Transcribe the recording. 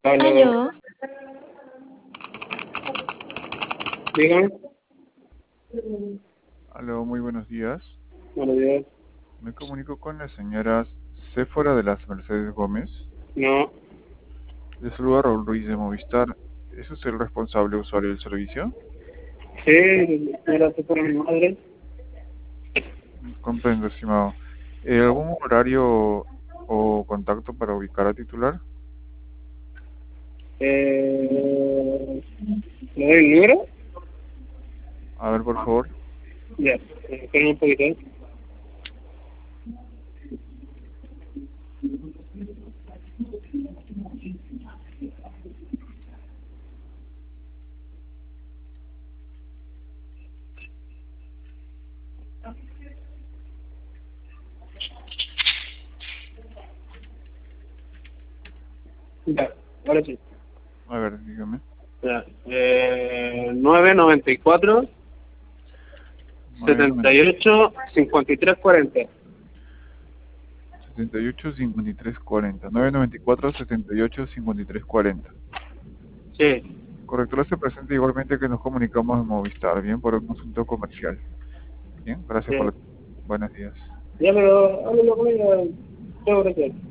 Aló, Aló, dígame. Aló, muy buenos días. Buenos días. Me comunico con la señora Séfora de las Mercedes Gómez. No, Le saluda Raúl Ruiz de Movistar. ¿Es usted el responsable usuario del servicio? sí, gracias por mi madre. Comprendo, estimado. ¿Algún horario o contacto para ubicar a titular? ¿Le doy el número? A ver, por favor. Ya, esperen un poquito. Ya, ahora sí. A ver, dígame. Ya, 994 78 53 40. 78 53 40. 994 78 53 40. Sí, Corrector, se presenta igualmente que nos comunicamos en Movistar, bien, por un asunto comercial. Bien, gracias por sí. la... Buenos días. Ya, pero háblalo con ella. Chao, gracias.